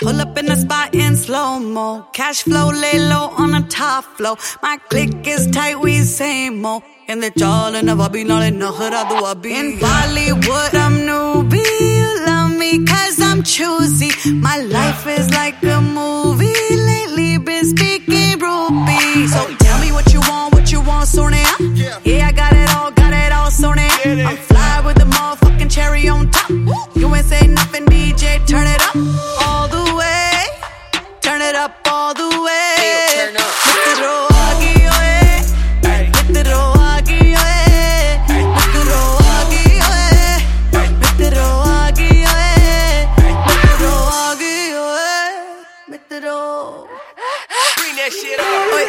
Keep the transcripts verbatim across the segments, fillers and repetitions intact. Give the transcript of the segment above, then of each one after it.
Pull up in the spot in slow-mo. Cash flow, lay low on the top flow. My clique is tight, we same mo. In the chal and wabi nale nakhra duabi. In Bollywood, I'm newbie. You love me cause I'm choosy. My life is like a movie. Lately been speaking rupee. So tell me what you want, what you want, Sonia. Yeah, I got it all, got it all, Sonia. I'm fly with the motherfucking cherry on top. You ain't say nothing, D J, turn it up. All the way. Turn it up all the way. Turn up. Mitro aagi hoye. Mitro aagi hoye. Mitro aagi hoye. Mitro aagi hoye. Mitro aagi hoye. Mitro. Bring that shit up. Oi.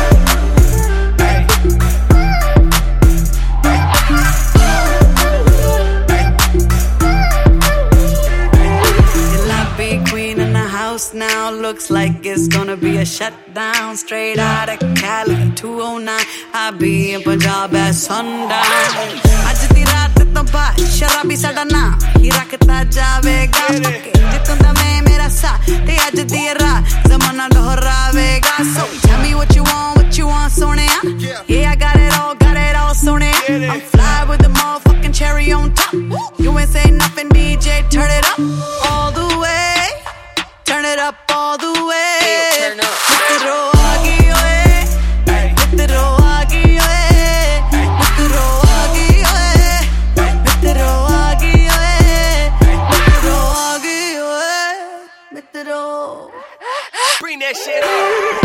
Now looks like it's gonna be a shutdown. Straight out of Cali, two oh nine. I be in Punjab at sundown. Aj di raat to baad sharabi sada naam hi rakhta javega. Jitunda main mera saath te aj di raat zamana dohravega. So tell me what you want, what you want, Sonia. Yeah, I got it all, got it all, Sonia. I'm fly with the motherfucking cherry on top. You ain't say nothing, D J, turn it up all the way. Turn it up all the way. Turn up. Mitro aagi hoye. Mitro aagi hoye. Mitro aagi hoye. Mitro aagi hoye. Mitro aagi hoye. Mitro. Bring that shit up.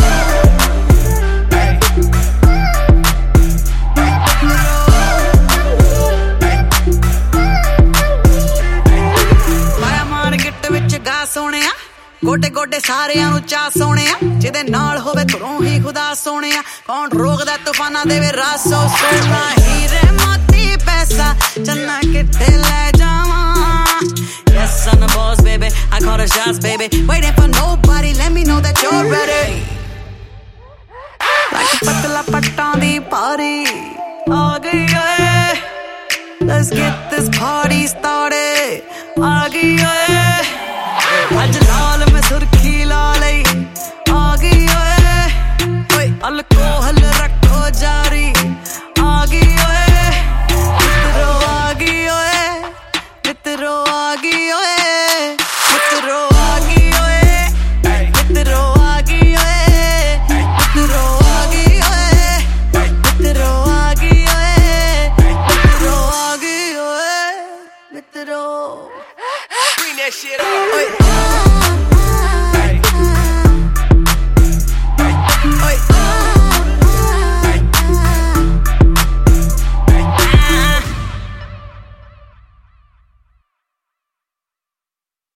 Maya maar gitt vich ga sohneya. गोटे गोटे सारियां नु चा सोहणिया जिदे नाल होवे घरों ही खुदा सोहणिया कौन रोकदा तूफाना देवे रासो सोना हीरे मोती पैसा चन्ना किथे ले जावां yes I'm the boss baby I call the shots baby waiting for nobody let me know that you're ready like patla pattan di party aa gayi oye let's get this party started aa gayi oye आज लाल में सुर्खी लालई आ गई ओए ओए alcohol रखो जारी आ गई ओए मित्रो आ गई ओए मित्रो आ गई ओए मित्रो आ गई ओए मित्रो आ गई ओए मित्रो आ गई ओए मित्रो आ गई ओए मित्रो आ गई ओए मित्रो Bring that shit up. ओए